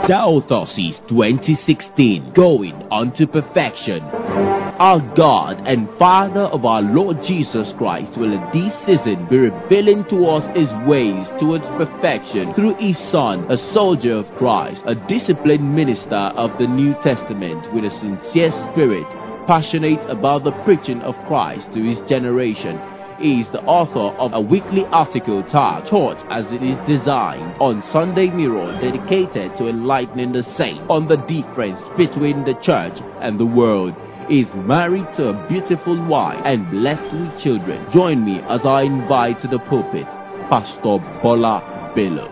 Diocese 2016, going unto perfection. Our God and Father of our Lord Jesus Christ will in this season be revealing to us His ways towards perfection through His Son, a soldier of Christ, a disciplined minister of the New Testament with a sincere spirit, passionate about the preaching of Christ to his generation. He is the author of a weekly article tagged Taught as It Is Designed on Sunday Mirror, dedicated to enlightening the saints on the difference between the church and the world. He is married to a beautiful wife and blessed with children. Join me as I invite to the pulpit Pastor Bola Bello.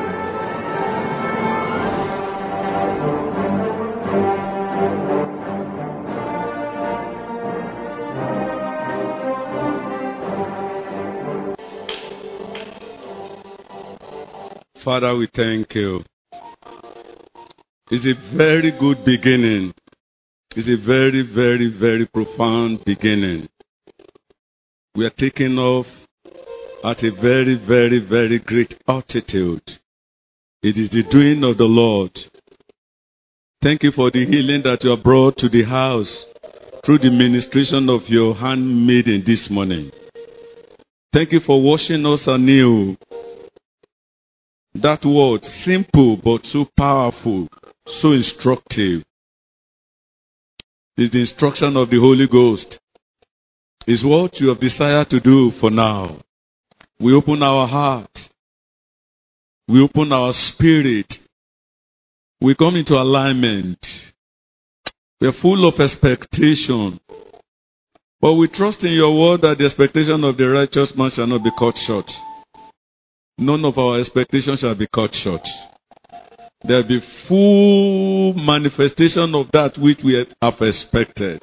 Father, we thank you. It's a very good beginning. It's a very, very, very profound beginning. We are taking off at a very, very, very great altitude. It is the doing of the Lord. Thank you for the healing that you have brought to the house through the ministration of your handmaiden this morning. Thank you for washing us anew. That word, simple but so powerful, so instructive, is the instruction of the Holy Ghost. Is what you have desired to do for now. We open our heart. We open our spirit. We come into alignment. We are full of expectation. But we trust in your word that the expectation of the righteous man shall not be cut short. None of our expectations shall be cut short. There will be full manifestation of that which we have expected.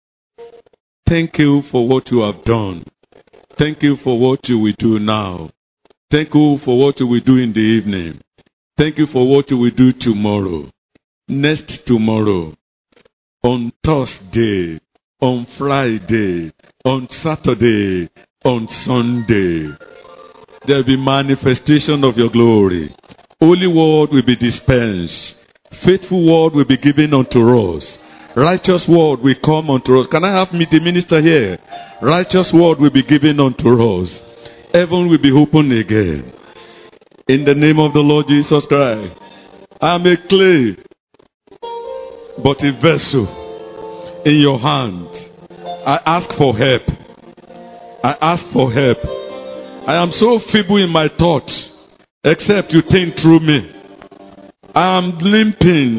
Thank you for what you have done. Thank you for what you will do now. Thank you for what you will do in the evening. Thank you for what you will do tomorrow. Next tomorrow. On Thursday. On Friday. On Saturday. On Sunday. There will be manifestation of your glory. Holy word will be dispensed. Faithful word will be given unto us. Righteous word will come unto us. Can I have the minister here? Righteous word will be given unto us. Heaven will be open again. In the name of the Lord Jesus Christ. I am a clay, but a vessel in your hand. I ask for help. I ask for help. I am so feeble in my thoughts, except you think through me. I am limping,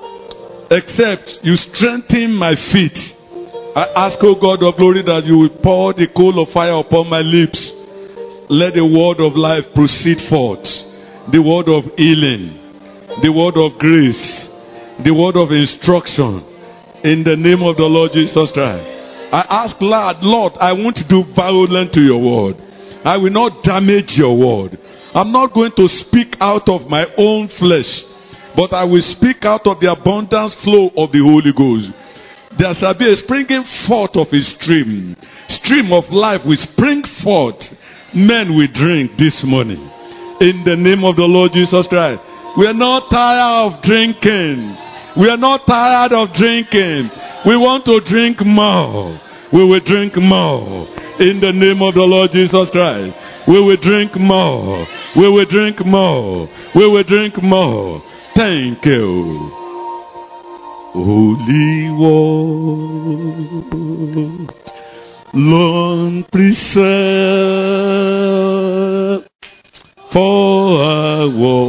except you strengthen my feet. I ask, O God of glory, that you will pour the coal of fire upon my lips. Let the word of life proceed forth. The word of healing, the word of grace, the word of instruction. In the name of the Lord Jesus Christ. I ask, Lord, I won't do violence to your word. I will not damage your word. I'm not going to speak out of my own flesh, but I will speak out of the abundance flow of the Holy Ghost. There shall be a springing forth of a stream. Stream of life will spring forth. Men will drink this morning. In the name of the Lord Jesus Christ. We are not tired of drinking. We are not tired of drinking. We want to drink more. We will drink more. In the name of the Lord Jesus Christ. We will drink more. We will drink more. We will drink more. Thank you. Holy One, long preserve for our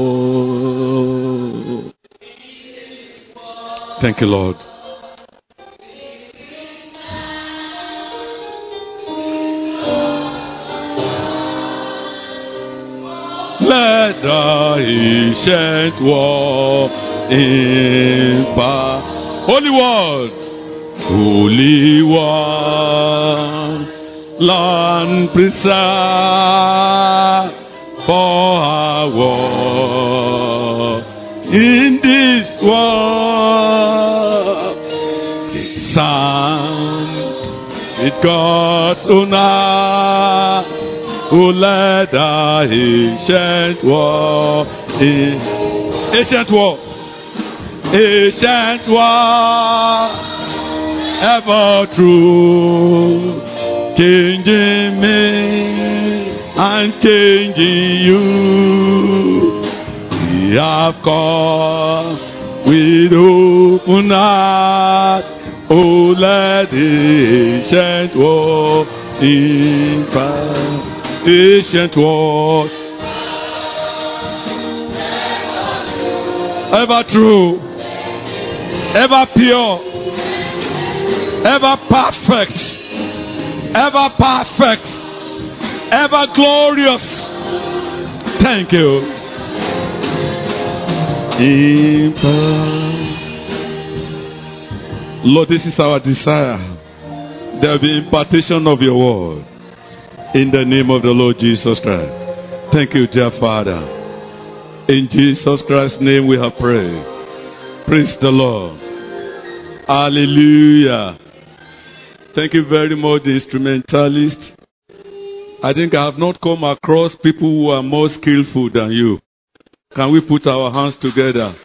war. Thank you, Lord. Let the ancient war in power. Holy Word, Holy One, land preserve for our war. In this world, sound with God's honor. Oh, let the ancient war, ancient war, ancient one, ever true, changing me and changing you. We have come with open heart. Oh, let the ancient one invite, ancient one, ever true, ever pure, ever perfect, ever glorious. Thank you. Lord, this is our desire. There will be impartation of your word in the name of the Lord Jesus Christ. Thank you, dear Father. In Jesus Christ's name we have prayed. Praise the Lord. Hallelujah. Thank you very much, the instrumentalist. I think I have not come across people who are more skillful than you. Can we put our hands together?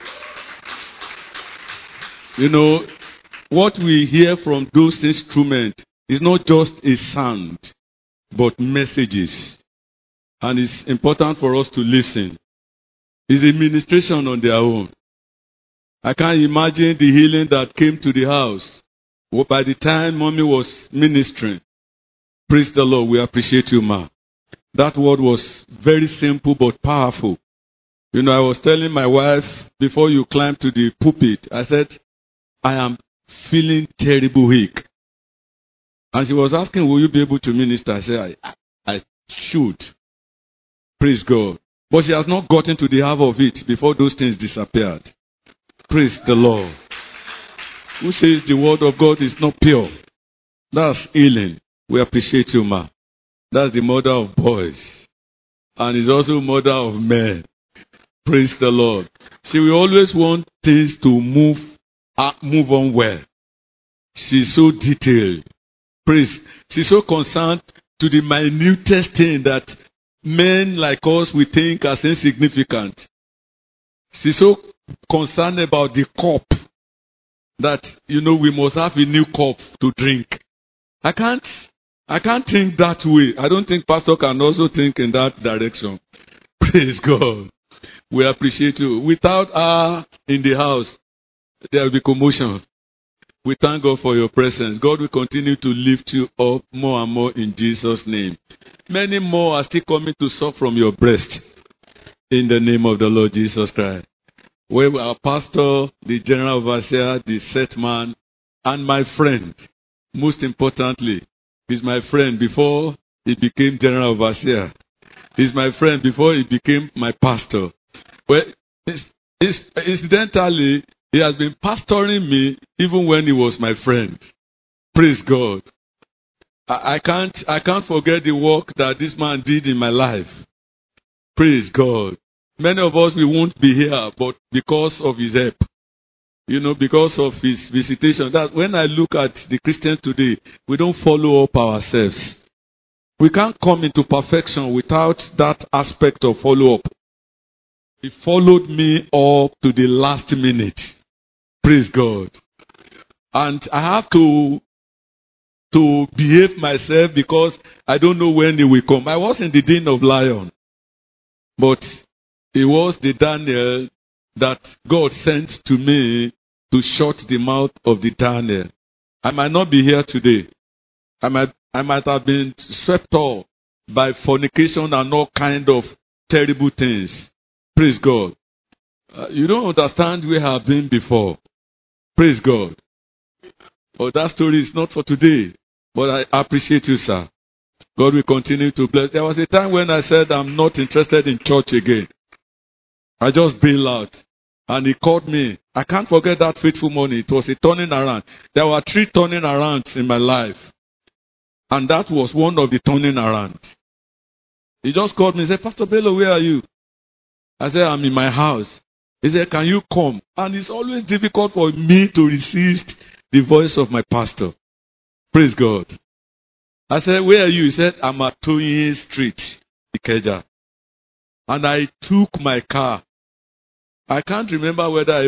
You know, what we hear from those instruments is not just a sound, but messages. And it's important for us to listen. It's a ministration on their own. I can't imagine the healing that came to the house by the time mommy was ministering. Praise the Lord. We appreciate you, ma. That word was very simple but powerful. You know, I was telling my wife before you climbed to the pulpit, I said, I am feeling terrible weak. And she was asking, will you be able to minister? I said, I should. Praise God. But she has not gotten to the half of it before those things disappeared. Praise the Lord. Who says the word of God is not pure? That's healing. We appreciate you, ma. That's the mother of boys. And is also mother of men. Praise the Lord. She will always want things to move on well. She's so detailed. Praise. She's so concerned to the minutest thing that men like us we think as insignificant. She's so concerned about the cup that, you know, we must have a new cup to drink. I can't think that way. I don't think pastor can also think in that direction. Praise God. We appreciate you. Without her in the house, there will be commotion. We thank God for your presence. God will continue to lift you up more and more in Jesus' name. Many more are still coming to suck from your breast in the name of the Lord Jesus Christ. Where our pastor, the general overseer, the set man, and my friend, most importantly, he's my friend before he became general overseer. He's my friend before he became my pastor. Well, incidentally, he has been pastoring me even when he was my friend. Praise God. I can't forget the work that this man did in my life. Praise God. Many of us, we won't be here, but because of his help. You know, because of his visitation. That when I look at the Christians today, we don't follow up ourselves. We can't come into perfection without that aspect of follow-up. He followed me up to the last minute. Praise God. And I have to behave myself because I don't know when he will come. I was in the den of lion. But it was the Daniel that God sent to me to shut the mouth of the Daniel. I might not be here today. I might have been swept off by fornication and all kind of terrible things. Praise God. You don't understand where I have been before. Praise God. Oh, that story is not for today. But I appreciate you, sir. God will continue to bless. There was a time when I said I'm not interested in church again. I just bailed out. And he called me. I can't forget that faithful morning. It was a turning around. There were 3 turning arounds in my life. And that was one of the turning around. He just called me and said, Pastor Bello, where are you? I said, I'm in my house. He said, can you come? And it's always difficult for me to resist the voice of my pastor. Praise God. I said, where are you? He said, I'm at Toyin Street, Ikeja. And I took my car. I can't remember whether I even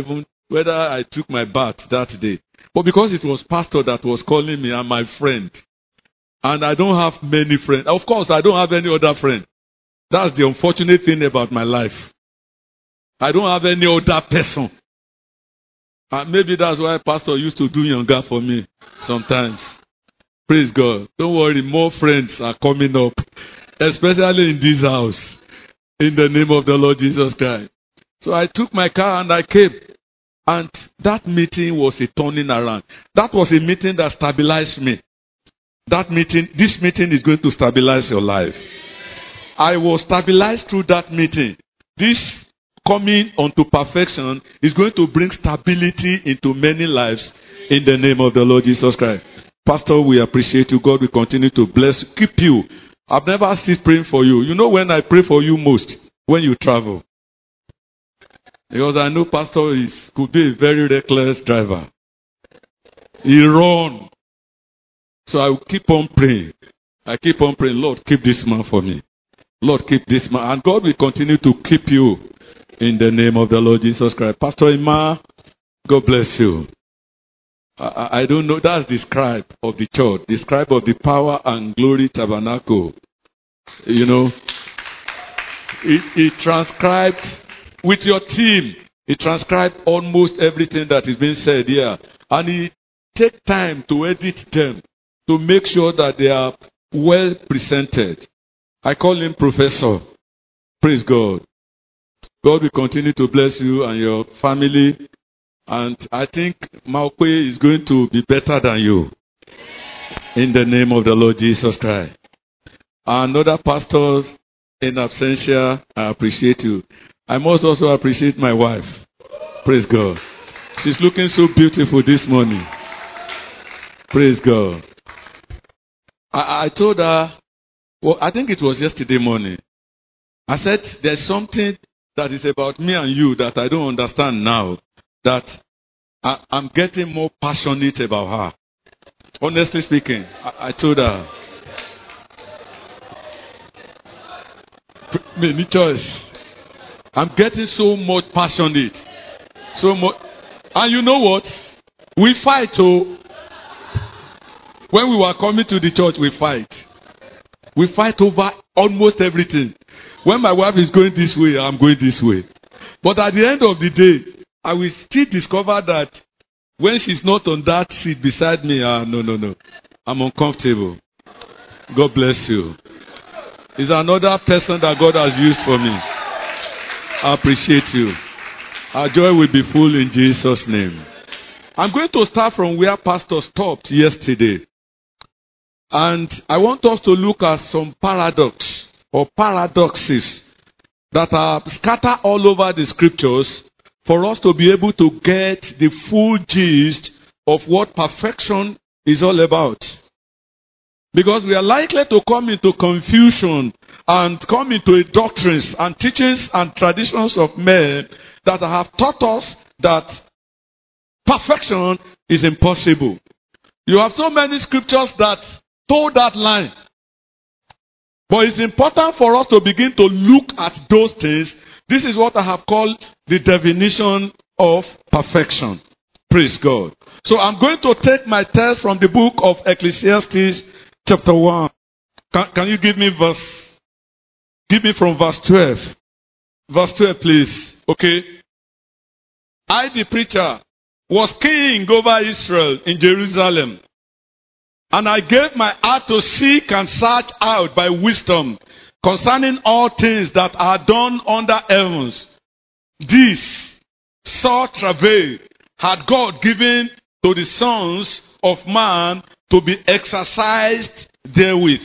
whether I took my bath that day. But because it was pastor that was calling me and my friend, and I don't have many friends. Of course, I don't have any other friend. That's the unfortunate thing about my life. I don't have any other person. And maybe that's why pastor used to do younger for me sometimes. Praise God. Don't worry, more friends are coming up, especially in this house, in the name of the Lord Jesus Christ. So I took my car and I came. And that meeting was a turning around. That was a meeting that stabilized me. This meeting is going to stabilize your life. I was stabilized through that meeting. This coming unto perfection is going to bring stability into many lives in the name of the Lord Jesus Christ. Pastor, we appreciate you. God will continue to bless, keep you. I've never ceased praying for you. You know when I pray for you most? When you travel. Because I know pastor could be a very reckless driver. He run. So I will keep on praying. I keep on praying, Lord, keep this man for me. Lord, keep this man. And God will continue to keep you in the name of the Lord Jesus Christ. Pastor Ima, God bless you. I don't know. That's the scribe of the church. The scribe of the Power and Glory Tabernacle. You know, it transcribed with your team. He transcribed almost everything that is being said here. And he take time to edit them to make sure that they are well presented. I call him Professor. Praise God. God will continue to bless you and your family. And I think Maokwe is going to be better than you. In the name of the Lord Jesus Christ. And other pastors in absentia, I appreciate you. I must also appreciate my wife. Praise God. She's looking so beautiful this morning. Praise God. I told her, well, I think it was yesterday morning. I said, there's something that is about me and you that I don't understand now. That I'm getting more passionate about her. Honestly speaking, I told her. Many choice. I'm getting so much passionate. So much. And you know what? We fight. Oh. When we were coming to the church, we fight. We fight over almost everything. When my wife is going this way, I'm going this way. But at the end of the day, I will still discover that when she's not on that seat beside me, no. I'm uncomfortable. God bless you. It's another person that God has used for me. I appreciate you. Our joy will be full in Jesus' name. I'm going to start from where Pastor stopped yesterday. And I want us to look at some paradoxes that are scattered all over the scriptures for us to be able to get the full gist of what perfection is all about. Because we are likely to come into confusion and come into doctrines and teachings and traditions of men that have taught us that perfection is impossible. You have so many scriptures that told that line. But it's important for us to begin to look at those things. This is what I have called the definition of perfection. Praise God. So I'm going to take my text from the book of Ecclesiastes chapter 1. Can you give me from verse 12. Verse 12, please. Okay. I, the preacher, was king over Israel in Jerusalem. And I gave my heart to seek and search out by wisdom concerning all things that are done under heavens. This sore travail had God given to the sons of man to be exercised therewith.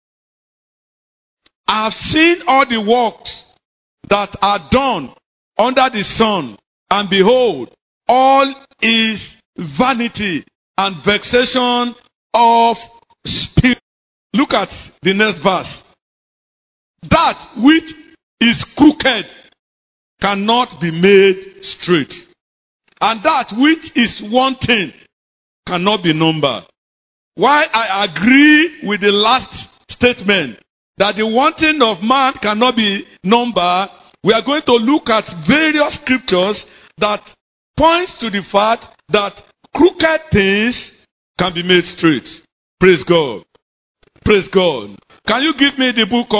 I have seen all the works that are done under the sun, and behold, all is vanity and vexation of spirit. Look at the next verse. That which is crooked cannot be made straight, and that which is wanting cannot be numbered. Why I agree with the last statement that the wanting of man cannot be numbered, we are going to look at various scriptures that points to the fact that crooked things can be made straight. Praise God. Praise God. Can you give me the book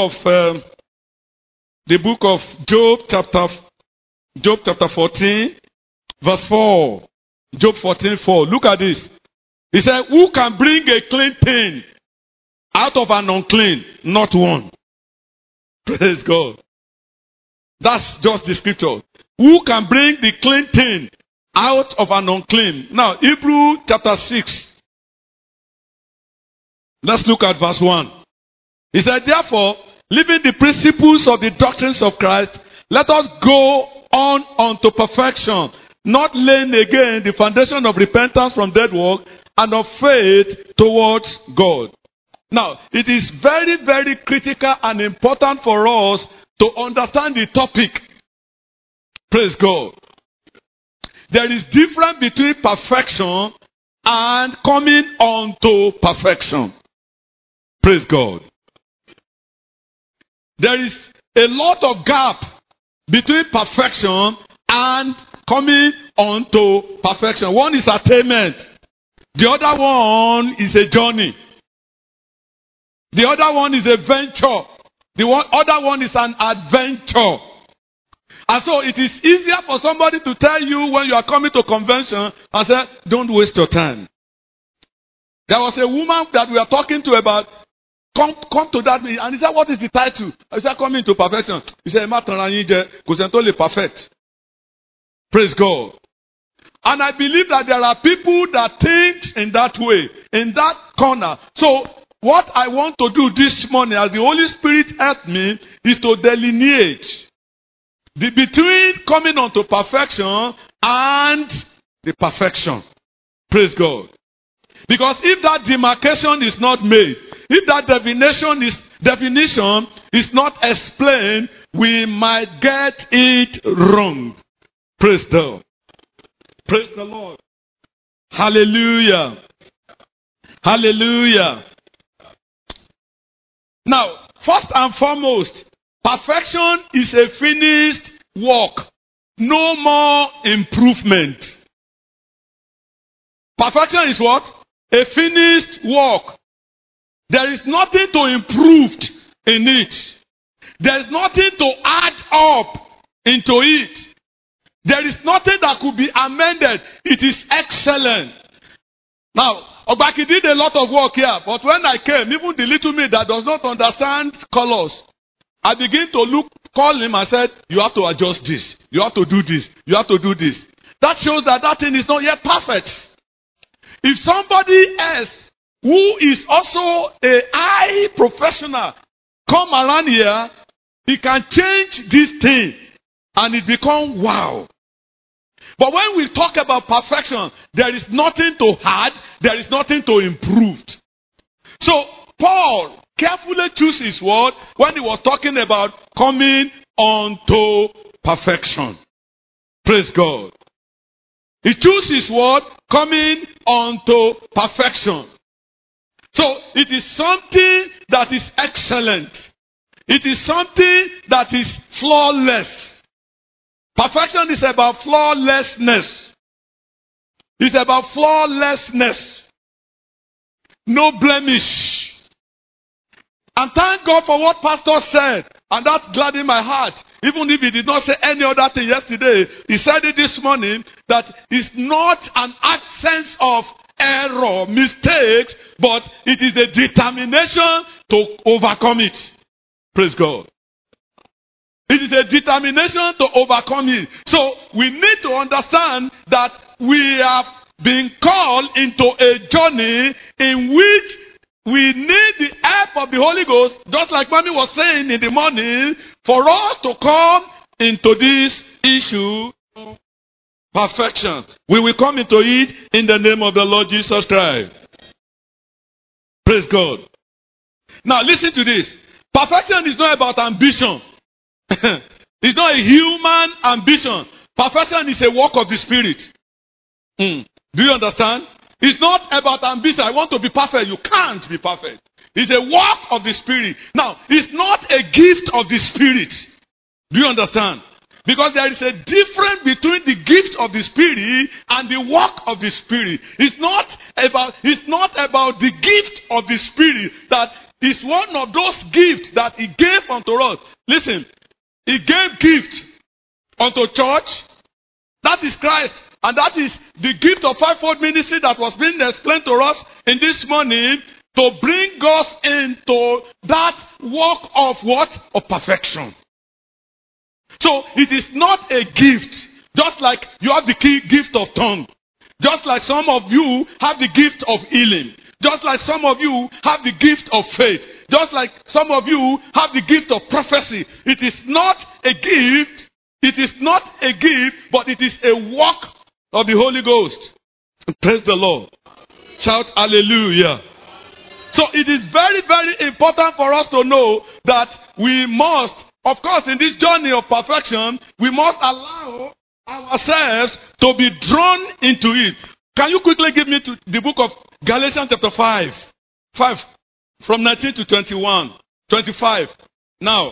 of Job chapter 14, verse 4. Job 14:4. Look at this. He said, who can bring a clean thing out of an unclean? Not one. Praise God. That's just the scripture. Who can bring the clean thing out of an unclean? Now, Hebrew chapter 6. Let's look at verse 1. He said, therefore, leaving the principles of the doctrines of Christ, let us go on unto perfection, not laying again the foundation of repentance from dead work and of faith towards God. Now, it is very, very critical and important for us to understand the topic. Praise God. There is difference between perfection and coming unto perfection. Praise God. There is a lot of gap between perfection and coming unto perfection. One is attainment. The other one is a journey. The other one is a venture. Other one is an adventure. And so it is easier for somebody to tell you when you are coming to convention and say, don't waste your time. There was a woman that we are talking to about, come to that meeting. And he said, what is the title? I said, coming to perfection. He said, perfect. Praise God. And I believe that there are people that think in that way, in that corner. So, what I want to do this morning, as the Holy Spirit helped me, is to delineate between coming unto perfection and the perfection. Praise God. Because if that demarcation is not made, if that definition is not explained, we might get it wrong. Praise God. Praise the Lord. Hallelujah. Hallelujah. Now, first and foremost, perfection is a finished work. No more improvement. Perfection is what? A finished work. There is nothing to improve in it. There is nothing to add up into it. There is nothing that could be amended. It is excellent. Now, Obaki did a lot of work here, but when I came, even the little me that does not understand colors, I began to call him and said, you have to adjust this. You have to do this. You have to do this. That shows that that thing is not yet perfect. If somebody else who is also a high professional come around here, he can change this thing and it become wow. But when we talk about perfection, there is nothing to add, there is nothing to improve. So Paul carefully chose his word when he was talking about coming unto perfection. Praise God. He chose his word coming unto perfection. So it is something that is excellent. It is something that is flawless. Perfection is about flawlessness. It's about flawlessness. No blemish. And thank God for what Pastor said. And that gladdened my heart. Even if he did not say any other thing yesterday, he said it this morning, that it's not an absence of error, mistakes, but it is a determination to overcome it. Praise God. It is a determination to overcome it. So we need to understand that we have been called into a journey in which we need the help of the Holy Ghost, just like Mommy was saying in the morning, for us to come into this issue of perfection. We will come into it in the name of the Lord Jesus Christ. Praise God. Now listen to this. Perfection is not about ambition. It's not a human ambition. Perfection is a work of the Spirit. Do you understand? It's not about ambition. I want to be perfect. You can't be perfect. It's a work of the Spirit. Now, it's not a gift of the Spirit. Do you understand? Because there is a difference between the gift of the Spirit and the work of the Spirit. It's not about the gift of the Spirit that is one of those gifts that he gave unto us. Listen, he gave gift unto church. That is Christ. And that is the gift of fivefold ministry that was being explained to us in this morning, to bring us into that work of what? Of perfection. So it is not a gift, just like you have the gift of tongue. Just like some of you have the gift of healing. Just like some of you have the gift of faith. Just like some of you have the gift of prophecy. It is not a gift. It is not a gift, but it is a work of the Holy Ghost. Praise the Lord. Shout hallelujah. So it is very, very important for us to know that we must, of course, in this journey of perfection, we must allow ourselves to be drawn into it. Can you quickly give me to the book of Galatians chapter 5, from 19 to 21, 25. Now,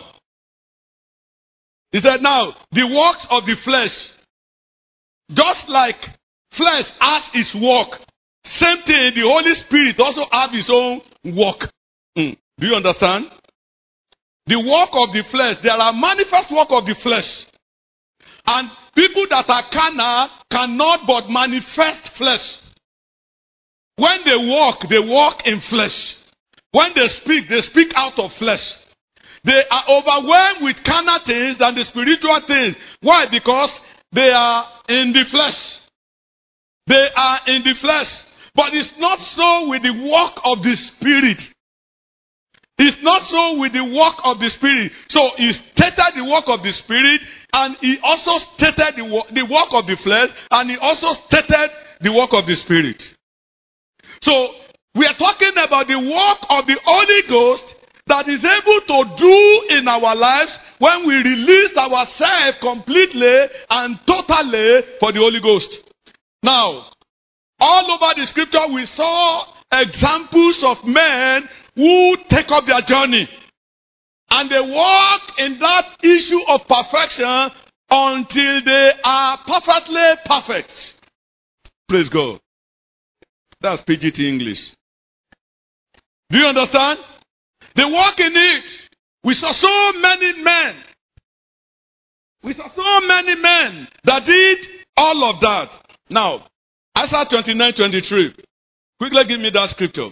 he said, now, the works of the flesh, just like flesh has its work, same thing, the Holy Spirit also has his own work. Do you understand? The work of the flesh, there are manifest work of the flesh. And people that are carnal cannot but manifest flesh. When they walk in flesh. When they speak out of flesh. They are overwhelmed with carnal things than the spiritual things. Why? Because they are in the flesh. They are in the flesh. But it's not so with the work of the Spirit. It's not so with the work of the Spirit. So he stated the work of the Spirit, and he also stated the work of the flesh, and he also stated the work of the Spirit. So we are talking about the work of the Holy Ghost that is able to do in our lives when we release ourselves completely and totally for the Holy Ghost. Now, all over the scripture we saw examples of men who take up their journey. And they walk in that issue of perfection until they are perfectly perfect. Praise God. That's PGT English. Do you understand? They walk in it. We saw so many men. We saw so many men that did all of that. Now, Isaiah 29:23. Quickly give me that scripture.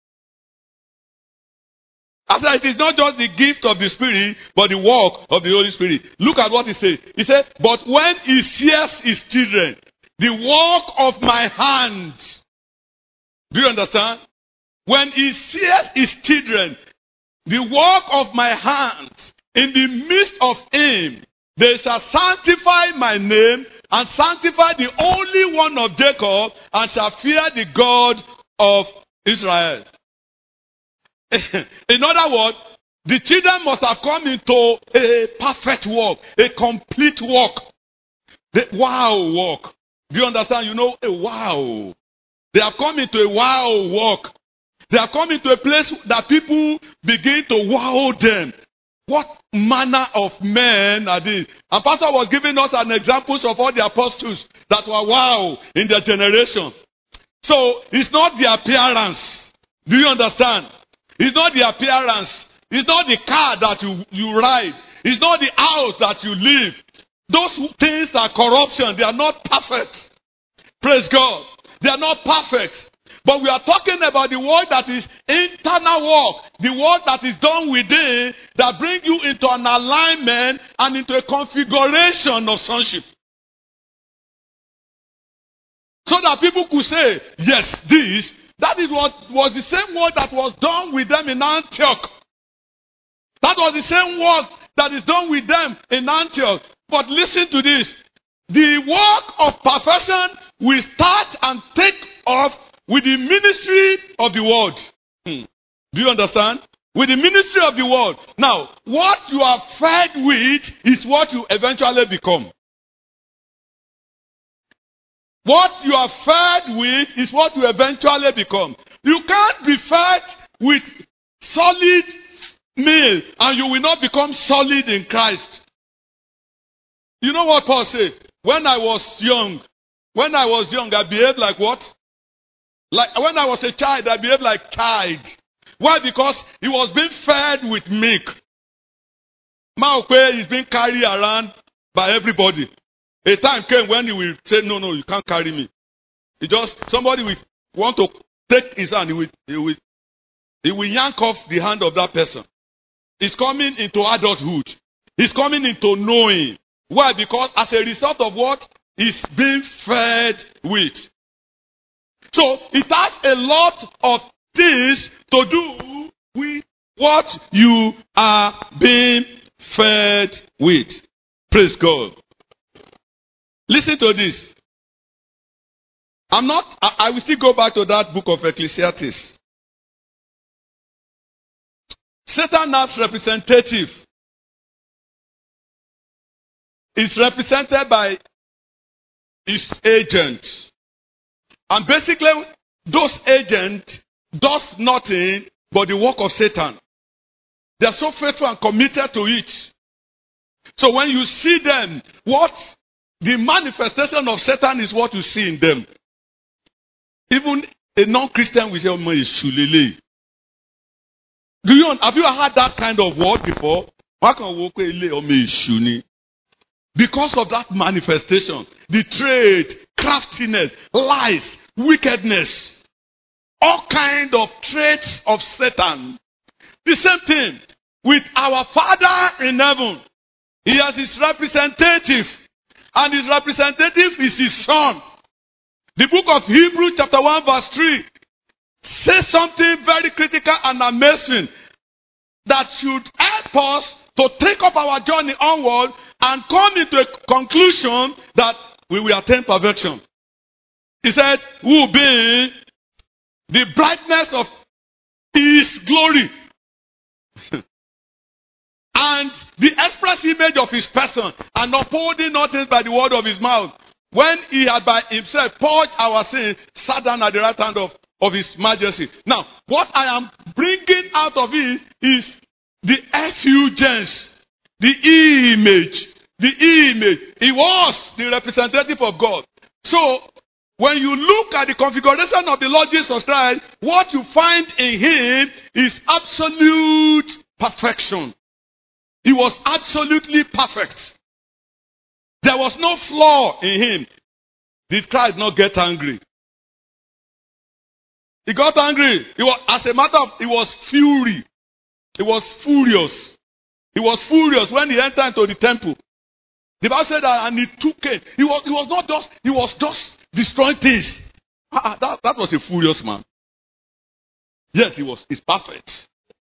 After it is not just the gift of the Spirit, but the work of the Holy Spirit. Look at what he said. He said, but when he sees his children, the work of my hands. Do you understand? When he sees his children, the work of my hands, in the midst of him, they shall sanctify my name and sanctify the only one of Jacob, and shall fear the God of Israel. In other words, the children must have come into a perfect work, a complete work. The wow work. Do you understand? You know, a wow. They have come into a wow work. They have come into a place that people begin to wow them. What manner of men are these? And Pastor was giving us an examples of all the apostles that were wow in their generation. So, it's not the appearance. Do you understand? It's not the appearance. It's not the car that you ride. It's not the house that you live. Those things are corruption. They are not perfect. Praise God. They are not perfect. But we are talking about the work that is internal work. The work that is done within, that brings you into an alignment and into a configuration of sonship. So that people could say, yes, that is what was the same work that was done with them in Antioch. That was the same work that is done with them in Antioch. But listen to this. The work of perfection will start and take off with the ministry of the word. Do you understand? With the ministry of the word. Now, what you are fed with is what you eventually become. What you are fed with is what you eventually become. You can't be fed with solid meal and you will not become solid in Christ. You know what Paul said? when I was young, I behaved like what? Like when I was a child, I behaved like child. Why? Because he was being fed with milk. Maokwe is being carried around by everybody. A time came when he will say, no, you can't carry me. Somebody will want to take his hand, he will yank off the hand of that person. He's coming into adulthood. He's coming into knowing. Why? Because as a result of what? He's being fed with. So it has a lot of things to do with what you are being fed with. Praise God. Listen to this. I will still go back to that book of Ecclesiastes. Satan as representative is represented by his agents. And basically, those agents does nothing but the work of Satan. They are so faithful and committed to it. So when you see them, the manifestation of Satan is what you see in them. Even a non-Christian will say, "Oh, shulele." Have you heard that kind of word before? Because of that manifestation, the trade, craftiness, lies, wickedness, all kind of traits of Satan. The same thing with our Father in heaven. He has his representative, and his representative is his Son. The book of Hebrews chapter 1 verse 3 says something very critical and amazing that should help us to take up our journey onward and come into a conclusion that we will attain perfection. He said, "Who being the brightness of his glory and the express image of his person, and upholding nothing by the word of his mouth, when he had by himself purged our sins, sat down at the right hand of his majesty." Now, what I am bringing out of it is the effulgence, the image. He was the representative of God. So, when you look at the configuration of the Lord Jesus Christ, what you find in him is absolute perfection. He was absolutely perfect. There was no flaw in him. Did Christ not get angry? He got angry. He was fury. He was furious. He was furious when he entered into the temple. The Bible said that, and he took it. He was just destroying things. That was a furious man. Yes, he's perfect.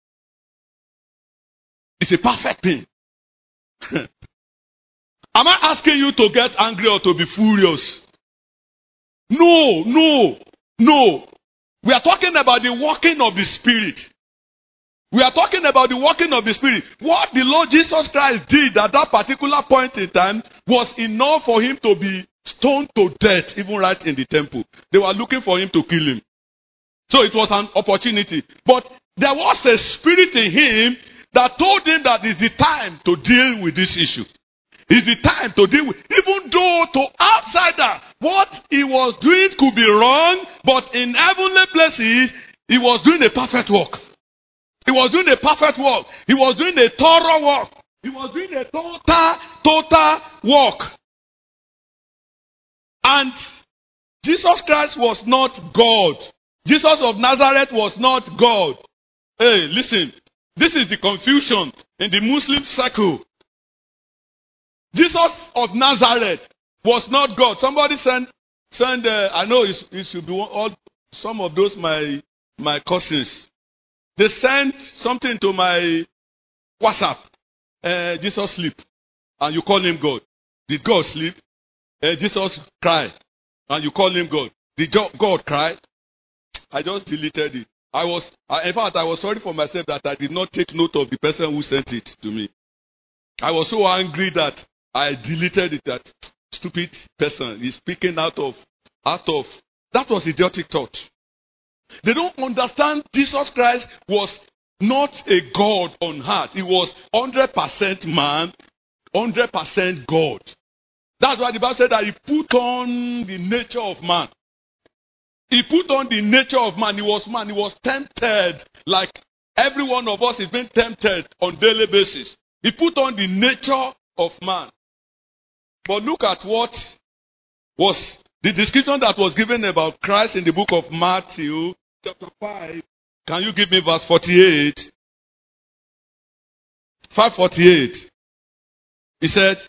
It's a perfect thing. Am I asking you to get angry or to be furious? No. We are talking about the working of the Spirit. We are talking about the working of the Spirit. What the Lord Jesus Christ did at that particular point in time was enough for him to be stoned to death, even right in the temple. They were looking for him to kill him. So it was an opportunity. But there was a spirit in him that told him that it's the time to deal with this issue. It's the time to deal with, even though to outsider, what he was doing could be wrong, but in heavenly places, he was doing a perfect work. He was doing a perfect work. He was doing a thorough work. He was doing a total work. And Jesus Christ was not God. Jesus of Nazareth was not God. Hey, listen. This is the confusion in the Muslim circle. Jesus of Nazareth was not God. Somebody send. I know it should be some of those my cousins. They sent something to my WhatsApp. Jesus sleep, and you call him God. Did God sleep? Jesus cry, and you call him God. Did God cry? I just deleted it. In fact, I was sorry for myself that I did not take note of the person who sent it to me. I was so angry that I deleted it. That stupid person is speaking out of. That was idiotic thought. They don't understand Jesus Christ was not a God on earth. He was 100% man, 100% God. That's why the Bible said that he put on the nature of man. He put on the nature of man. He was man. He was tempted like every one of us is being tempted on a daily basis. He put on the nature of man. But look at what was the description that was given about Christ in the book of Matthew, chapter 5. Can you give me verse 48? 5:48. He said,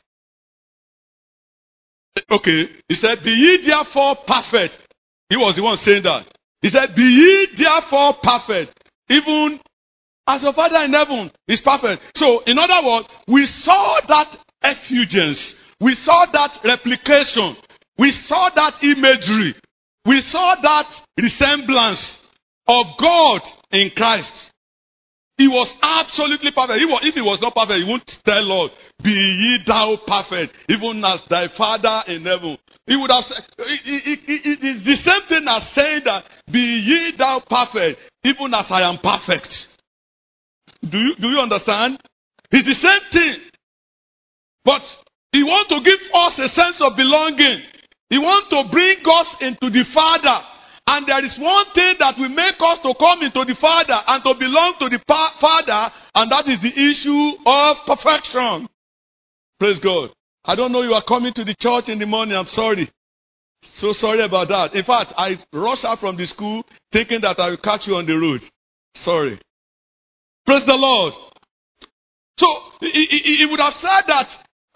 he said, be ye therefore perfect. He was the one saying that. He said, be ye therefore perfect, even as your Father in heaven is perfect. So, in other words, we saw that effulgence. We saw that replication. We saw that imagery. We saw that resemblance of God in Christ. He was absolutely perfect. If he was not perfect, he wouldn't tell Lord, be ye thou perfect, even as thy Father in heaven. He would have said, it is the same thing as saying that, be ye thou perfect, even as I am perfect. Do you understand? It's the same thing. But he wants to give us a sense of belonging. He wants to bring us into the Father. And there is one thing that will make us to come into the Father and to belong to the Father, and that is the issue of perfection. Praise God. I don't know you are coming to the church in the morning. I'm sorry. So sorry about that. In fact, I rushed out from the school thinking that I will catch you on the road. Sorry. Praise the Lord. So, he would have said that,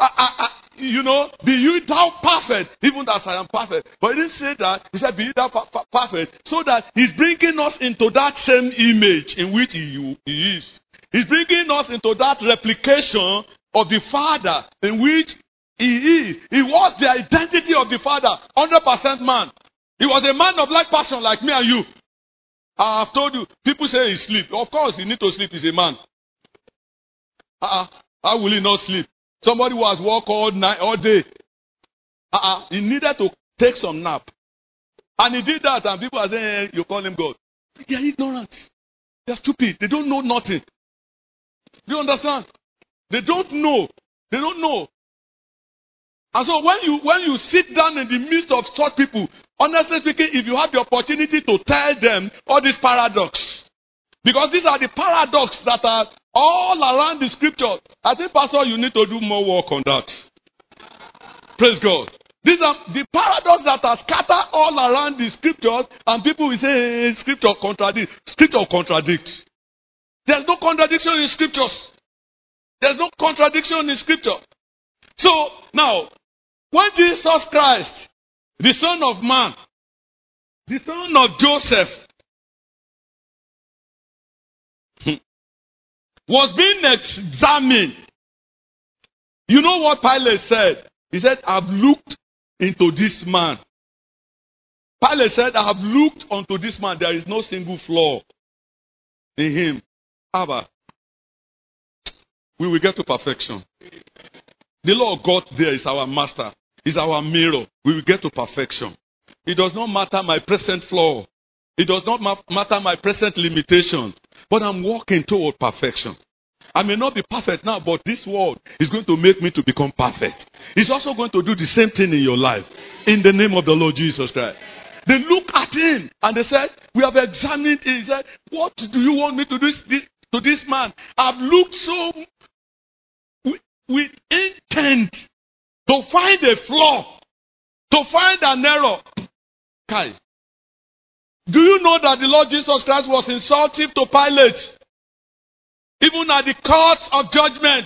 be ye thou perfect, even as I am perfect. But he didn't say that. He said, be ye thou perfect. So that he's bringing us into that same image in which he is. He's bringing us into that replication of the Father in which he is. He was the identity of the Father, 100% man. He was a man of like passion like me and you. I have told you, people say he sleep. Of course, he need to sleep. He's a man. How will he not sleep? Somebody who has worked all night, all day. He needed to take some nap. And he did that, and people are saying, hey, you call him God. They are ignorant. They are stupid. They don't know nothing. Do you understand? They don't know. They don't know. And so when you sit down in the midst of such people, honestly speaking, if you have the opportunity to tell them all these paradox, because these are the paradox that are all around the scriptures. I think, Pastor, you need to do more work on that. Praise God. These are the paradox that are scattered all around the scriptures, and people will say, hey, scripture contradicts. Scripture contradicts. There's no contradiction in scriptures. There's no contradiction in scripture. So, now, when Jesus Christ, the Son of Man, the son of Joseph, was being examined, you know what Pilate said? He said, I've looked into this man. Pilate said, I have looked unto this man. There is no single flaw in him. Abba, we will get to perfection. The law of God there is our master. Is our mirror. We will get to perfection. It does not matter my present flaw. It does not matter my present limitation. But I'm walking toward perfection. I may not be perfect now, but this word is going to make me to become perfect. It's also going to do the same thing in your life. In the name of the Lord Jesus Christ. They look at him and they said, we have examined it. He said, what do you want me to do to this man? I've looked so with intent to find a flaw, to find an error. Kai, do you know that the Lord Jesus Christ was insultive to Pilate? Even at the courts of judgment.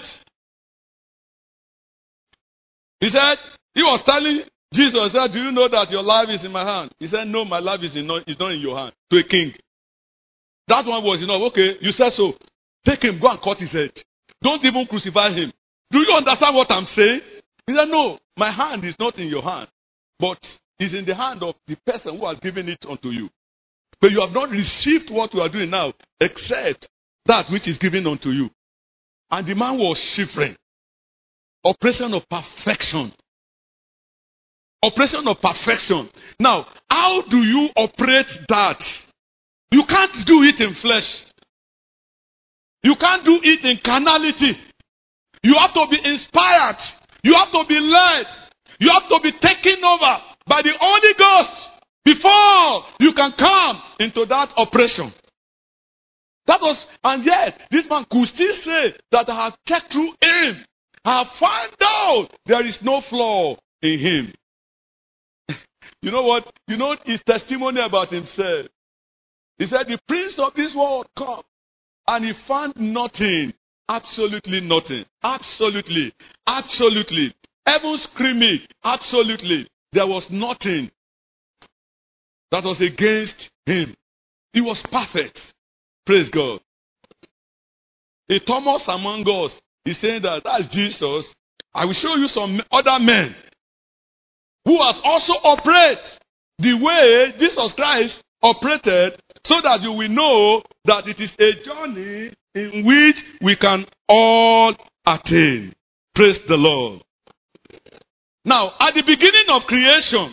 He said, he was telling Jesus, said, do you know that your life is in my hand? He said, no, my life is not in your hand. To a king. That one was enough. Okay, you said so. Take him, go and cut his head. Don't even crucify him. Do you understand what I'm saying? He said, no, my hand is not in your hand. But it's in the hand of the person who has given it unto you. But you have not received what you are doing now, except that which is given unto you. And the man was shivering. Operation of perfection. Operation of perfection. Now, how do you operate that? You can't do it in flesh. You can't do it in carnality. You have to be inspired. You have to be led. You have to be taken over by the Holy Ghost before you can come into that operation. That was, and yet, this man could still say that I have checked through him. I have found out there is no flaw in him. You know what? You know his testimony about himself. He said, the prince of this world come, and he found nothing. Absolutely nothing. Absolutely. Absolutely. Heaven screaming. Absolutely. There was nothing that was against him. He was perfect. Praise God. A Thomas among us is saying that's Jesus. I will show you some other men who has also operated the way Jesus Christ operated, so that you will know that it is a journey in which we can all attain. Praise the Lord. Now, at the beginning of creation,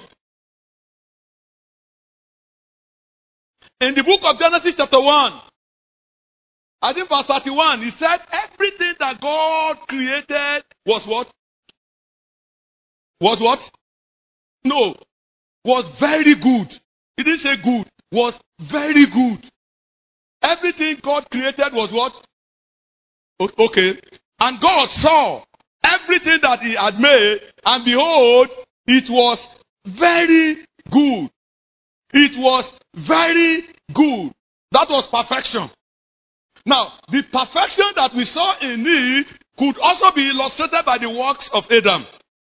in the book of Genesis chapter 1, I think verse 31, he said everything that God created was what? Was what? No. Was very good. He didn't say good. Was very good. Everything God created was what? Okay. And God saw everything that he had made, and behold, it was very good. It was very good. That was perfection. Now, the perfection that we saw in it could also be illustrated by the works of Adam.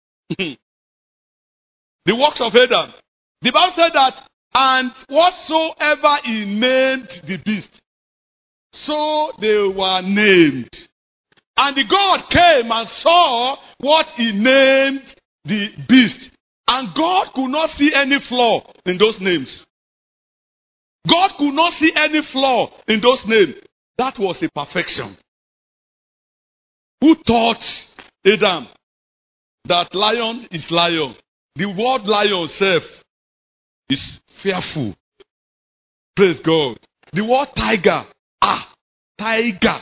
The works of Adam. The Bible said that, and whatsoever he named the beast, so they were named. And the God came and saw what he named the beast. And God could not see any flaw in those names. God could not see any flaw in those names. That was a perfection. Who taught Adam that lion is lion? The word lion itself is fearful. Praise God. The word tiger, tiger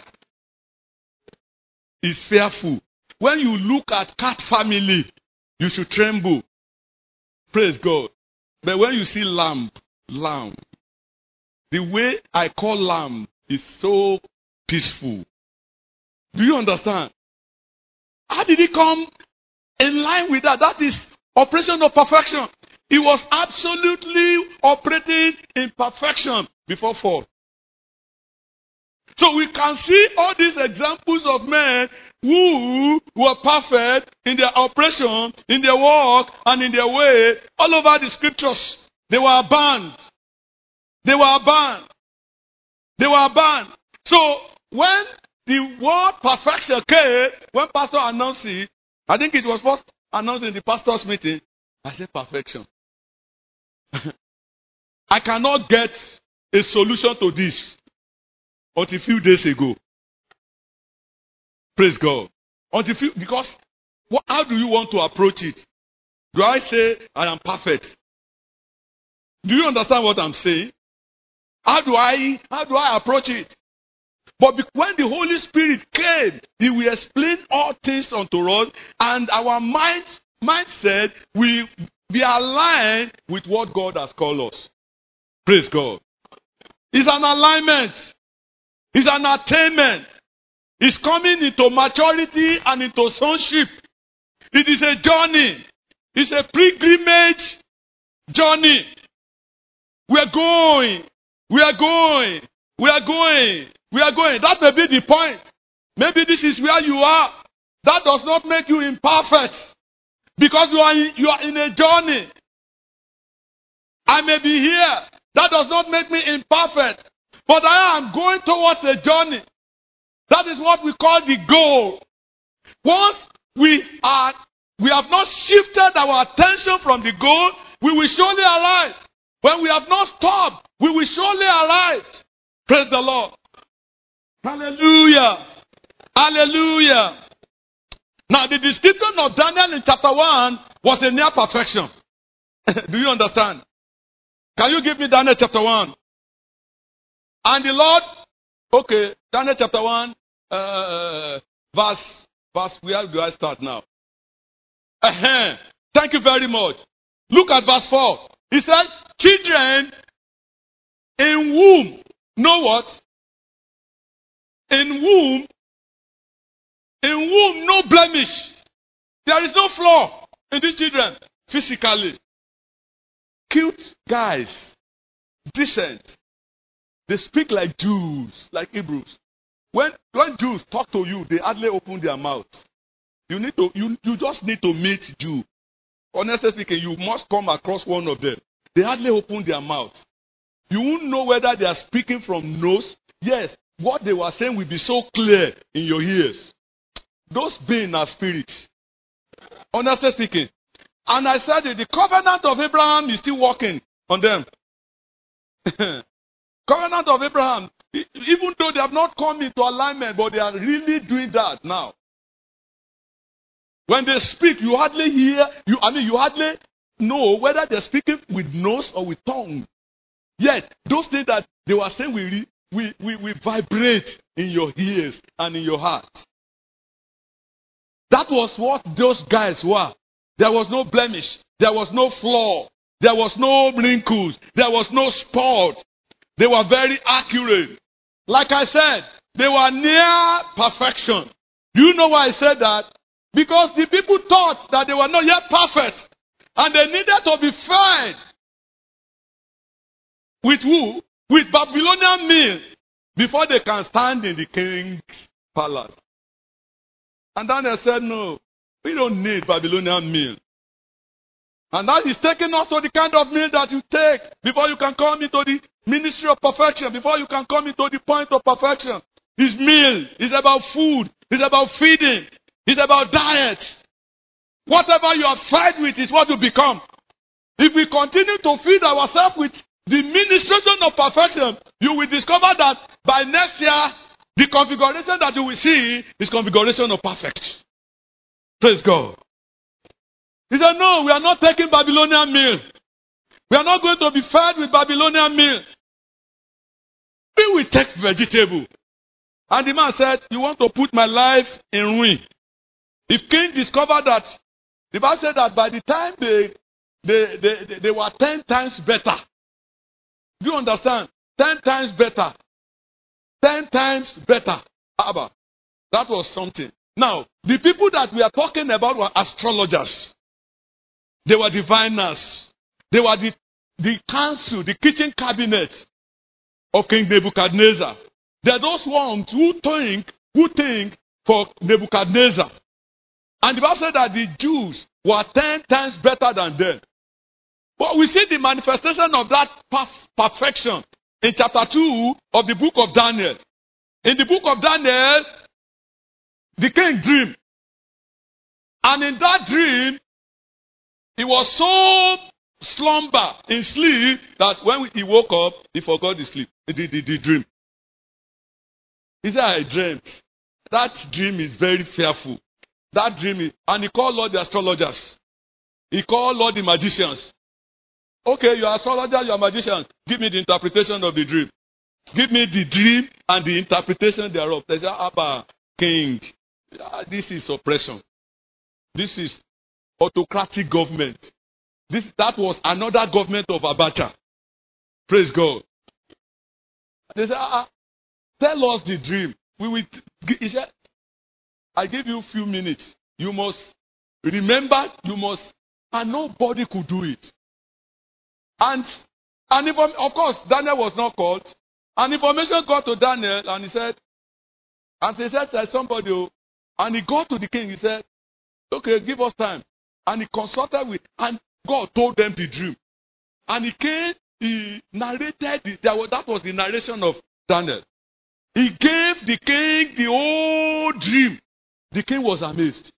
is fearful. When you look at cat family, you should tremble. Praise God. But when you see lamb, the way I call lamb is so peaceful. Do you understand? How did he come in line with that? That is operation of perfection. He was absolutely operating in perfection before fall. So we can see all these examples of men who were perfect in their operation, in their work, and in their way, all over the scriptures. They were banned. They were banned. They were banned. So when the word perfection came, when pastor announced it, I think it was first announced in the pastor's meeting, I said perfection. I cannot get a solution to this until a few days ago. Praise God. Because how do you want to approach it? Do I say I am perfect? Do you understand what I'm saying? How do I approach it? But when the Holy Spirit came, he will explain all things unto us, and our mindset will be aligned with what God has called us. Praise God. It's an alignment. It's an attainment. It's coming into maturity and into sonship. It is a journey. It's a pilgrimage journey. We are going. We are going. We are going. We are going. That may be the point. Maybe this is where you are. That does not make you imperfect. Because you are in a journey. I may be here. That does not make me imperfect. But I am going towards a journey. That is what we call the goal. Once we have not shifted our attention from the goal, we will surely arrive. When we have not stopped, we will surely arrive. Praise the Lord. Hallelujah. Hallelujah. Now the description of Daniel in chapter 1 was a near perfection. Do you understand? Can you give me Daniel chapter 1? And the Lord, okay, Daniel chapter 1, verse, where do I start now? Thank you very much. Look at verse 4. He said, children in womb, know what? In womb, no blemish. There is no flaw in these children physically. Cute guys, decent. They speak like Jews, like Hebrews. When Jews talk to you, they hardly open their mouth. You just need to meet Jew. Honestly speaking, you must come across one of them. They hardly open their mouth. You won't know whether they are speaking from nose. Yes, what they were saying will be so clear in your ears. Those beings are spirits. Honestly speaking. And I said that the covenant of Abraham is still working on them. Covenant of Abraham, even though they have not come into alignment, but they are really doing that now. When they speak, you hardly hear, you hardly know whether they're speaking with nose or with tongue. Yet, those things that they were saying will vibrate in your ears and in your heart. That was what those guys were. There was no blemish. There was no flaw. There was no wrinkles. There was no spot. They were very accurate. Like I said, they were near perfection. Do you know why I said that? Because the people thought that they were not yet perfect. And they needed to be fed. With who? With Babylonian meal. Before they can stand in the king's palace. And Daniel said, no, we don't need Babylonian meal. And that is taking us to the kind of meal that you take before you can come into the ministry of perfection, before you can come into the point of perfection. It's meal. It's about food. It's about feeding. It's about diet. Whatever you are fed with is what you become. If we continue to feed ourselves with the ministration of perfection, you will discover that by next year, the configuration that you will see is configuration of perfect. Praise God. He said, no, we are not taking Babylonian meal. We are not going to be fed with Babylonian meal. We will take vegetable. And the man said, you want to put my life in ruin. If king discovered that, the Bible said that by the time they were 10 times better. Do you understand? 10 times better. 10 times better. Abba. That was something. Now, the people that we are talking about were astrologers. They were diviners. They were the council, the kitchen cabinet of King Nebuchadnezzar. They are those ones who think for Nebuchadnezzar. And the Bible said that the Jews were 10 times better than them. But we see the manifestation of that perfection in chapter 2 of the book of Daniel. In the book of Daniel, the king dreamed. And in that dream, he was so slumber in sleep that when he woke up, he forgot the sleep, the dream. He said, I dreamt. That dream is very fearful. That dream is, and he called all the astrologers. He called all the magicians. Okay, you are astrologers, you are magicians. Give me the interpretation of the dream. Give me the dream and the interpretation thereof. They said, Abba, king, this is oppression. This is autocratic government. That was another government of Abacha. Praise God. They said, tell us the dream. He said, I give you a few minutes. You must remember, and nobody could do it. And of course, Daniel was not called. And information got to Daniel, and he said, there's somebody, and he got to the king, he said, okay, give us time. And he consulted with, and God told them the dream. And he came, he narrated, that was the narration of Daniel. He gave the king the whole dream. The king was amazed.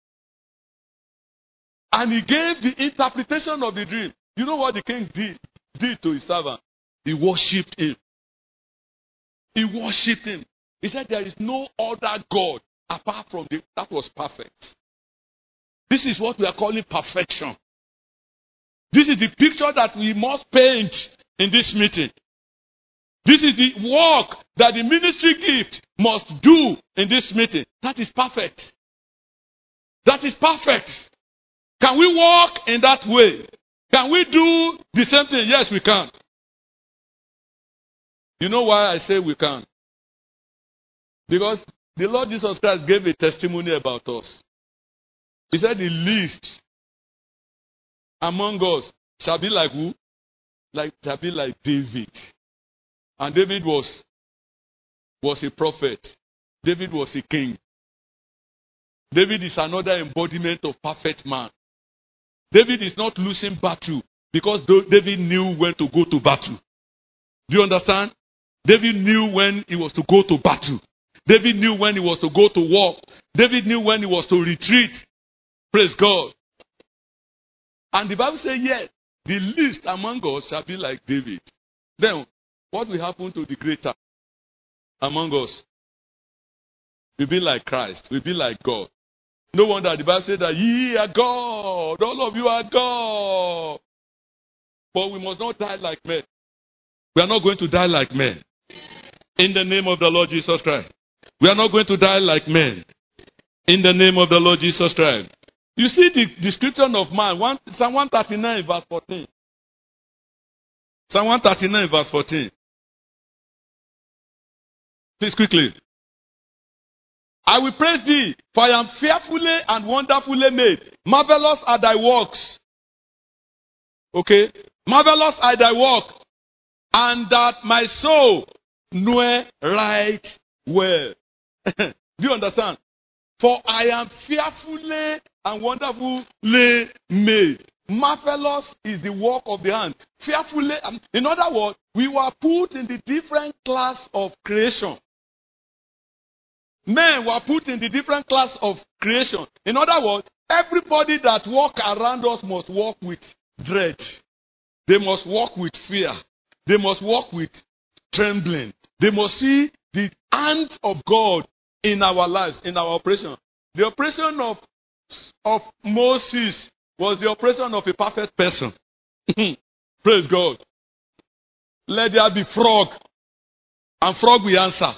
And he gave the interpretation of the dream. You know what the king did to his servant? He worshipped him. He worshipped him. He said there is no other God apart from that was perfect. This is what we are calling perfection. This is the picture that we must paint in this meeting. This is the work that the ministry gift must do in this meeting. That is perfect. That is perfect. Can we walk in that way? Can we do the same thing? Yes, we can. You know why I say we can? Because the Lord Jesus Christ gave a testimony about us. He said the least among us shall be like who? Shall be like David. And David was a prophet. David was a king. David is another embodiment of perfect man. David is not losing battle because David knew when to go to battle. Do you understand? David knew when he was to go to battle. David knew when he was to go to war. David knew when he was to retreat. Praise God. And the Bible says, yes, the least among us shall be like David. Then, what will happen to the greater among us? We'll be like Christ. We'll be like God. No wonder the Bible says that ye are God. All of you are God. But we must not die like men. We are not going to die like men. In the name of the Lord Jesus Christ. We are not going to die like men. In the name of the Lord Jesus Christ. You see the description of man. Psalm 139 verse 14. Psalm 139 verse 14. Please quickly. I will praise thee, for I am fearfully and wonderfully made. Marvelous are thy works. Okay? Marvelous are thy works, and that my soul knoweth right well. Do you understand? For I am fearfully and wonderfully made. Marvelous is the work of the hand. Fearfully, in other words, we were put in the different class of creation. Men were put in the different class of creation. In other words, everybody that walk around us must walk with dread. They must walk with fear. They must walk with trembling. They must see the hand of God in our lives, in our operation. The operation of Moses was the operation of a perfect person. Praise God. Let there be frog, and frog will answer.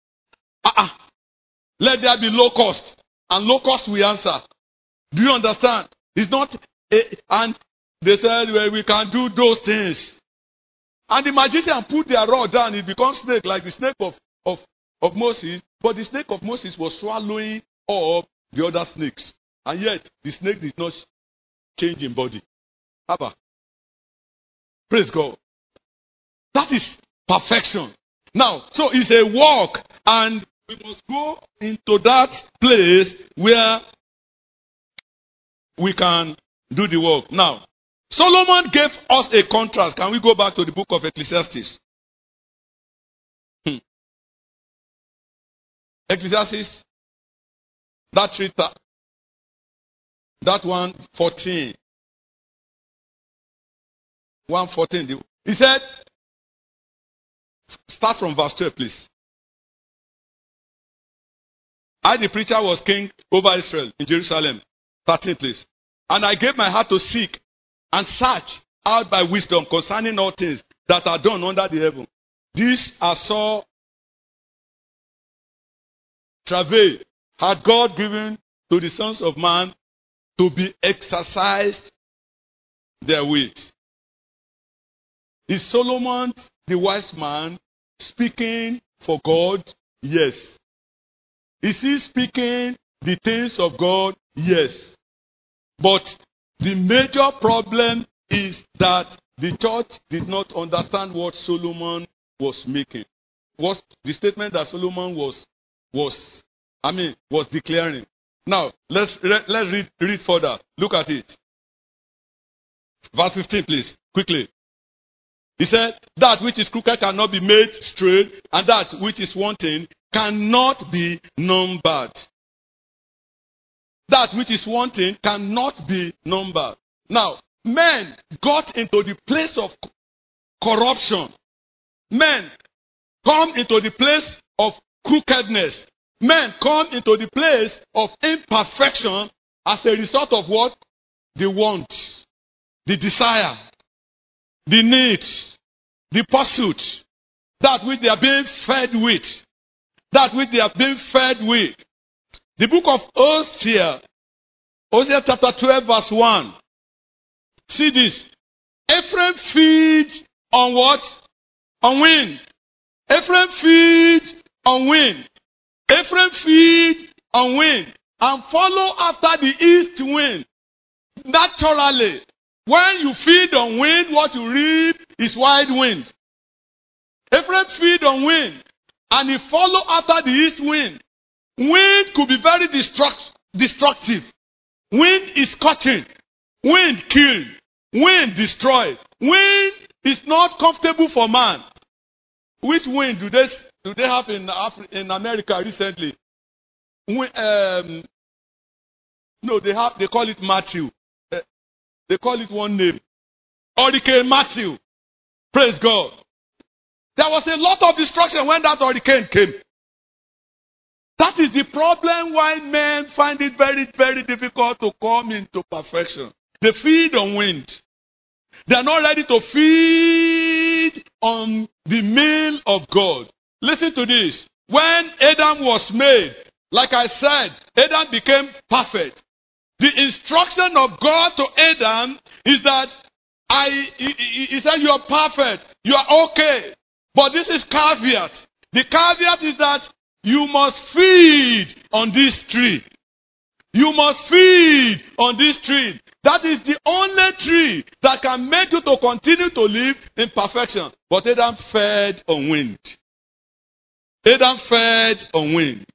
Let there be locust, and locust will answer. Do you understand? It's not, and they said, well, we can do those things. And the magician put their rod down, it becomes snake, like the snake of Moses. But the snake of Moses was swallowing up the other snakes. And yet, the snake did not change in body. Abba. Praise God. That is perfection. Now, so it's a walk, and we must go into that place where we can do the work. Now, Solomon gave us a contrast. Can we go back to the book of Ecclesiastes? Ecclesiastes, that 1:14. 1:14. He said, start from verse 12, please. I, the preacher, was king over Israel in Jerusalem. 13, please. And I gave my heart to seek and search out by wisdom concerning all things that are done under the heaven. This I saw travail had God given to the sons of man to be exercised therewith. Is Solomon the wise man speaking for God? Yes. Is he speaking the things of God? Yes. But the major problem is that the church did not understand what Solomon was making. What the statement that Solomon was declaring. Now, let's read further. Look at it. Verse 15, please. Quickly. He said, that which is crooked cannot be made straight, and that which is wanting cannot be numbered. That which is wanting cannot be numbered. Now, men got into the place of corruption. Men come into the place of crookedness. Men come into the place of imperfection as a result of what? The want, the desire, the needs, the pursuit, that which they are being fed with. That which they are being fed with. The book of Hosea Hosea chapter 12 verse 1. See this. Ephraim feeds on what? On wind. Ephraim feeds on wind. Ephraim feeds on wind. And follow after the east wind. Naturally, when you feed on wind, what you reap is wide wind. Ephraim feed on wind. And he follow after the east wind. Wind could be very destructive. Wind is scorching. Wind kills. Wind destroys. Wind is not comfortable for man. Which wind do they have in America recently? No, they call it Matthew. They call it one name. Hurricane Matthew. Praise God. There was a lot of destruction when that hurricane came. That is the problem why men find it very, very difficult to come into perfection. They feed on wind. They are not ready to feed on the meal of God. Listen to this. When Adam was made, like I said, Adam became perfect. The instruction of God to Adam is that he said, you are perfect. You are okay. But this is caveat. The caveat is that you must feed on this tree. You must feed on this tree. That is the only tree that can make you to continue to live in perfection. But Adam fed on wind. Adam fed on wind.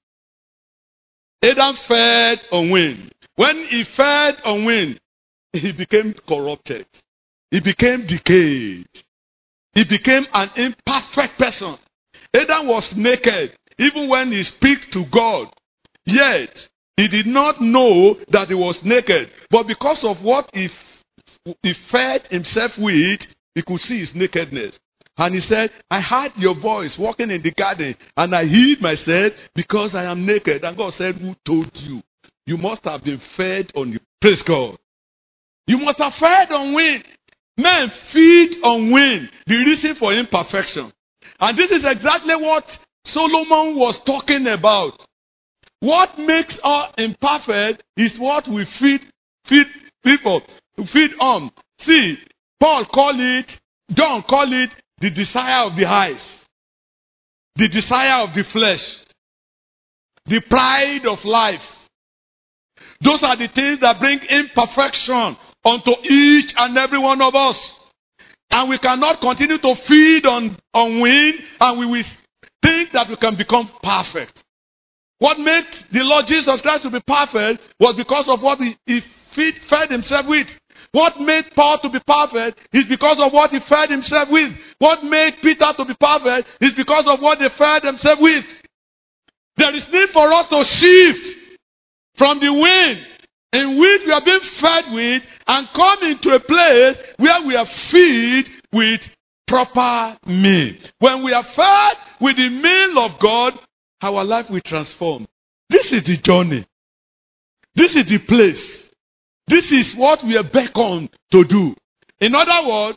Adam fed on wind. When he fed on wind, he became corrupted. He became decayed. He became an imperfect person. Adam was naked, even when he speak to God. Yet, he did not know that he was naked. But because of what he fed himself with, he could see his nakedness. And he said, I heard your voice walking in the garden, and I hid myself because I am naked. And God said, who told you? You must have been fed on you. Praise God. You must have fed on wind. Men feed on wind. The reason for imperfection. And this is exactly what Solomon was talking about. What makes us imperfect is what we feed people, feed on. See, John called it the desire of the eyes, the desire of the flesh, the pride of life. Those are the things that bring imperfection unto each and every one of us. And we cannot continue to feed on wind, and we will think that we can become perfect. What made the Lord Jesus Christ to be perfect was because of what he fed himself with. What made Paul to be perfect is because of what he fed himself with. What made Peter to be perfect is because of what they fed themselves with. There is need for us to shift from the wind in which we are being fed with and come into a place where we are fed with proper meal. When we are fed with the meal of God, our life will transform. This is the journey. This is the place. This is what we are beckoned to do. In other words,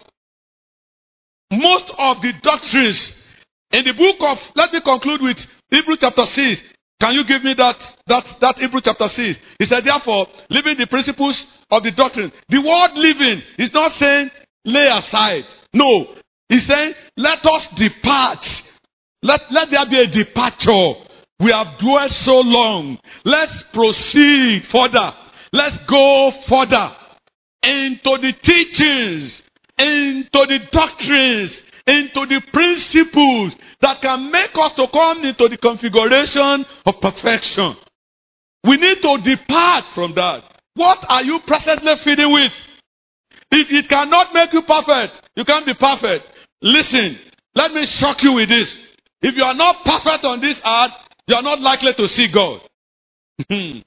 most of the doctrines in the book of, let me conclude with Hebrews chapter 6. Can you give me that Hebrews chapter 6? He said, therefore, living the principles of the doctrine. The word living is not saying lay aside. No. He's saying, let us depart. Let there be a departure. We have dwelt so long. Let's proceed further. Let's go further into the teachings, into the doctrines, into the principles that can make us to come into the configuration of perfection. We need to depart from that. What are you presently feeding with? If it cannot make you perfect, you can't be perfect. Listen, let me shock you with this. If you are not perfect on this earth, you are not likely to see God. Be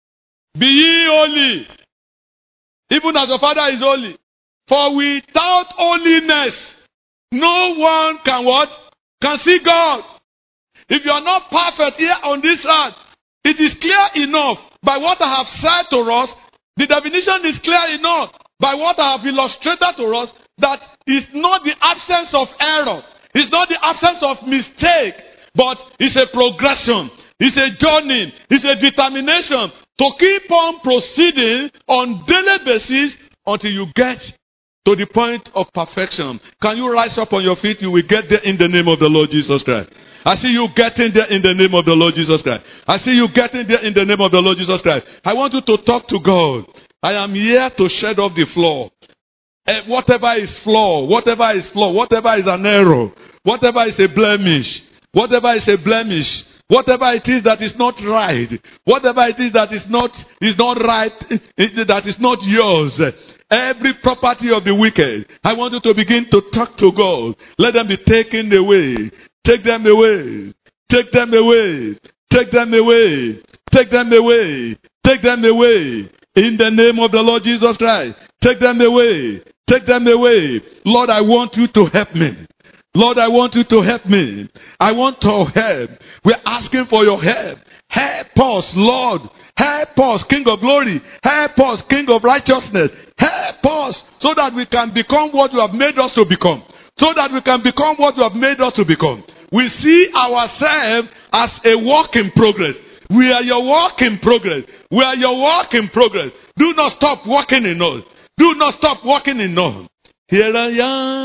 ye holy, even as the Father is holy. For without holiness, no one can what? Can see God. If you are not perfect here on this earth, it is clear enough by what I have said to us. The definition is clear enough by what I have illustrated to us, that it's not the absence of error. It's not the absence of mistake, but it's a progression. It's a journey. It's a determination to keep on proceeding on daily basis until you get to the point of perfection. Can you rise up on your feet? You will get there in the name of the Lord Jesus Christ. I see you getting there in the name of the Lord Jesus Christ. I see you getting there in the name of the Lord Jesus Christ. I want you to talk to God. I am here to shed off the flaw. Whatever is flaw, whatever is an error, whatever is a blemish, whatever it is that is not right, whatever it is that is not right, that is not yours, every property of the wicked, I want you to begin to talk to God. Let them be taken away. Take them away. Take them away. Take them away. Take them away. Take them away. In the name of the Lord Jesus Christ. Take them away. Take them away. Lord, I want you to help me. Lord, I want you to help me. I want to help. We're asking for your help. Help us, Lord. Help us, King of glory. Help us, King of righteousness. Help us so that we can become what you have made us to become. So that we can become what you have made us to become. We see ourselves as a work in progress. We are your work in progress. We are your work in progress. Do not stop working in us. Do not stop working in us. Here I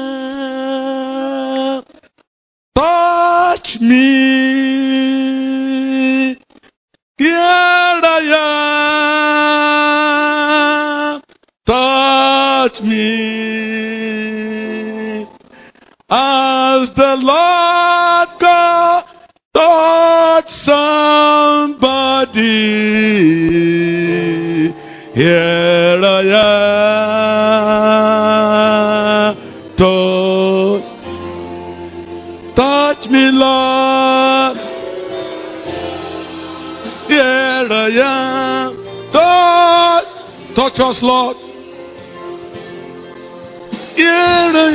am. Touch me. Here I am. Touch me. As the Lord God touch somebody. Here I am. Touch me, Lord. Here I am. Touch us, Lord. Here I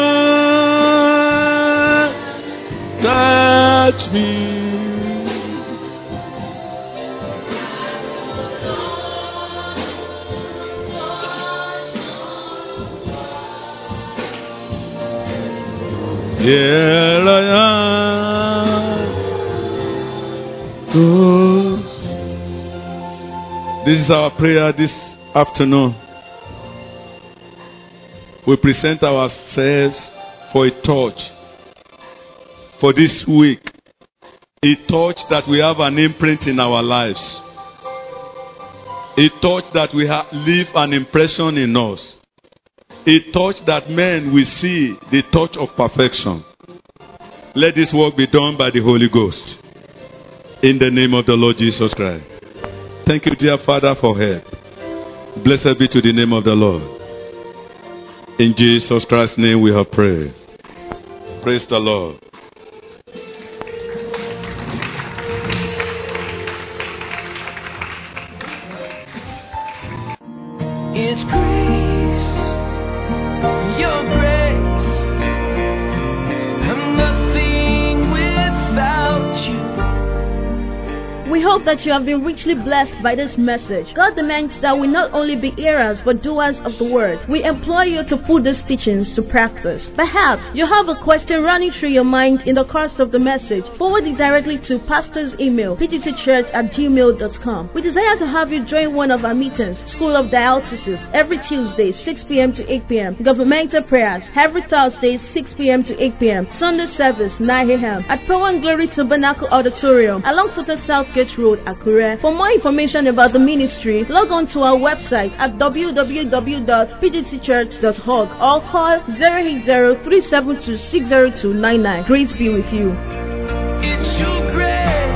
am. Touch me. Here I am. This is our prayer this afternoon. We present ourselves for a touch for this week. A touch that we have an imprint in our lives. A touch that we leave an impression in us. A touch that men will see the touch of perfection. Let this work be done by the Holy Ghost. In the name of the Lord Jesus Christ. Thank you, dear Father, for help. Blessed be to the name of the Lord. In Jesus Christ's name we have prayed. Praise the Lord. It's grace, your grace. I'm nothing without you. We hope that you have been richly blessed by this message. God demands that we not only be hearers but doers of the word. We implore you to put these teachings to practice. Perhaps you have a question running through your mind in the course of the message. Forward it directly to pastor's email, pdtchurch@gmail.com. We desire to have you join one of our meetings, School of Dialysis, every Tuesday 6 p.m. to 8 p.m. Governmental prayers every Thursday 6 p.m. to 8 p.m. Sunday service 9 a.m. at Power and Glory Tabernacle Auditorium along Futa Southgate Road, Akure. For more information about the ministry, log on to our website at www.pdtchurch.org or call 080-372-60299. Grace be with you. It's your grace.